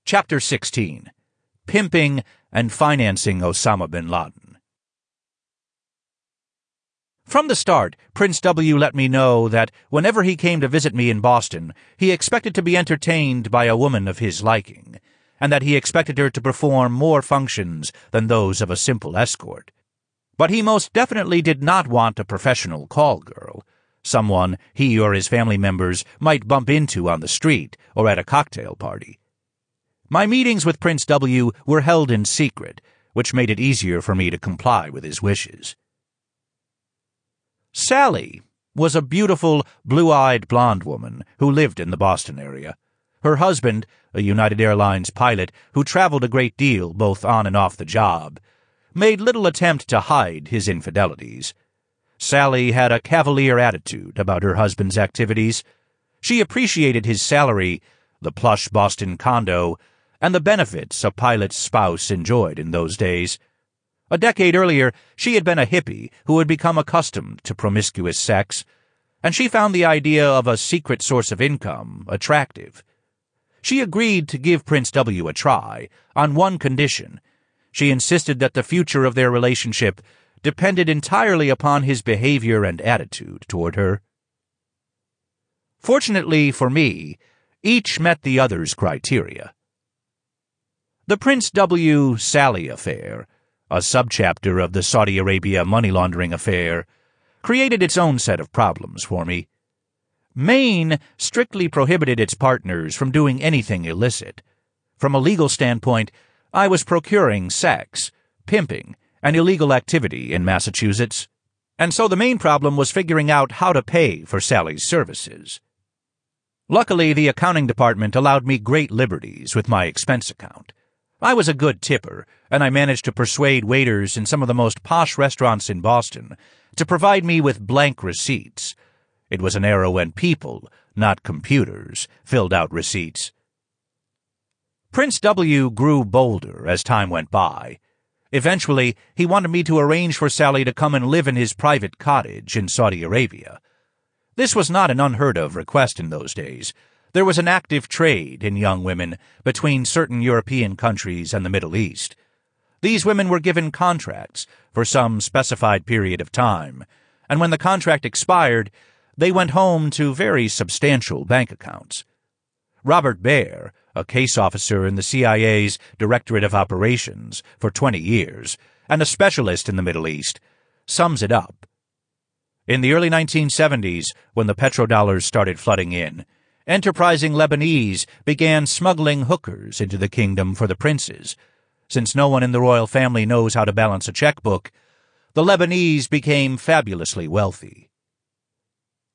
Chapter 16. Pimping and Financing Osama bin Laden. From the start, Prince W. let me know that whenever he came to visit me in Boston, he expected to be entertained by a woman of his liking, and that he expected her to perform more functions than those of a simple escort. But he most definitely did not want a professional call girl, someone he or his family members might bump into on the street or at a cocktail party. My meetings with Prince W. were held in secret, which made it easier for me to comply with his wishes. Sally was a beautiful, blue-eyed blonde woman who lived in the Boston area. Her husband, a United Airlines pilot who traveled a great deal both on and off the job, made little attempt to hide his infidelities. Sally had a cavalier attitude about her husband's activities. She appreciated his salary, the plush Boston condo, and the benefits a pilot's spouse enjoyed in those days. A decade earlier, she had been a hippie who had become accustomed to promiscuous sex, and she found the idea of a secret source of income attractive. She agreed to give Prince W. a try, on one condition. She insisted that the future of their relationship depended entirely upon his behavior and attitude toward her. Fortunately for me, each met the other's criteria. The Prince W.-Sally affair, a subchapter of the Saudi Arabia money laundering affair, created its own set of problems for me. Maine strictly prohibited its partners from doing anything illicit. From a legal standpoint, I was procuring sex, pimping, and illegal activity in Massachusetts, and so the main problem was figuring out how to pay for Sally's services. Luckily, the accounting department allowed me great liberties with my expense account. I was a good tipper, and I managed to persuade waiters in some of the most posh restaurants in Boston to provide me with blank receipts. It was an era when people, not computers, filled out receipts. Prince W. grew bolder as time went by. Eventually, he wanted me to arrange for Sally to come and live in his private cottage in Saudi Arabia. This was not an unheard-of request in those days. There was an active trade in young women between certain European countries and the Middle East. These women were given contracts for some specified period of time, and when the contract expired, they went home to very substantial bank accounts. Robert Baer, a case officer in the CIA's Directorate of Operations for 20 years, and a specialist in the Middle East, sums it up. In the early 1970s, when the petrodollars started flooding in, enterprising Lebanese began smuggling hookers into the kingdom for the princes. Since no one in the royal family knows how to balance a checkbook, the Lebanese became fabulously wealthy.